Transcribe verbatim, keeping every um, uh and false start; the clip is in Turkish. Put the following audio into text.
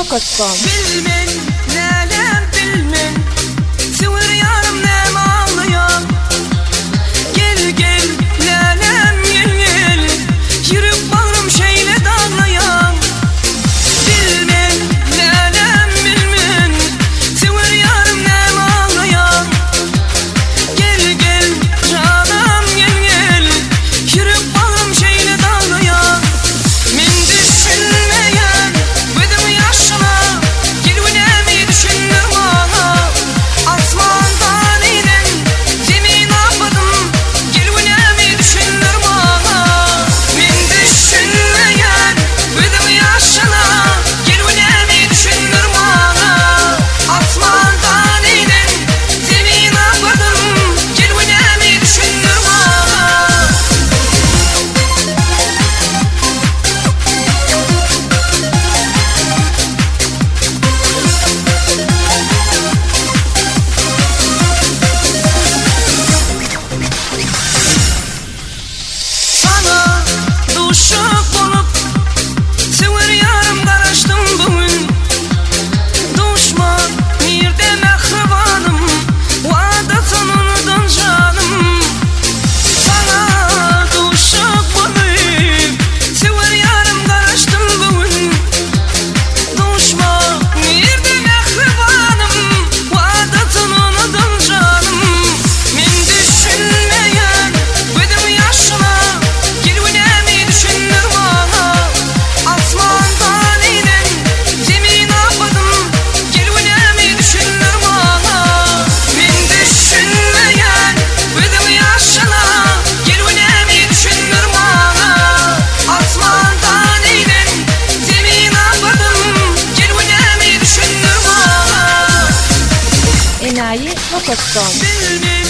rocketson. Bilmen, nälem bilmen, sığır yarım nem ağlayan. Gel gel, nälem gel gel, yürüp bağrım şeyle dağlayan. Bilmen, nälem bilmen, sığır yarım nem ağlayan. Gel gel, canım gel gel, yürüp bağrım şeyle dağlayan. Men düşünmeyen, bedim yaşına, gel önemi düşünür bana. Asmandan inen, zemin apadım, gel önemi düşünür bana. Men düşünmeyen, bedim yaşına, gel önemi düşünür bana. Asmandan inen, zemin apadım, gel önemi düşünür bana. Sana duşuk bolup, sığır yarım karıştım bugün. Duşma, mirde mehribanım, vaadasını unudun canım. Sana duşuk bolup, sığır yarım karıştım bugün. Duşma, mirde mehribanım, vaadasını unudun canım. Men düşünmeyen, bedim yaşına, gel önemi düşünür bana. Asmandan inen, zemin apadım, gel önemi düşünür bana. Men düşünmeyen, bedim yaşına, gel önemi düşünür bana. Asmandan inen, zemin apadım, gel önemi düşünür bana. Enayi rocketson. Bilmem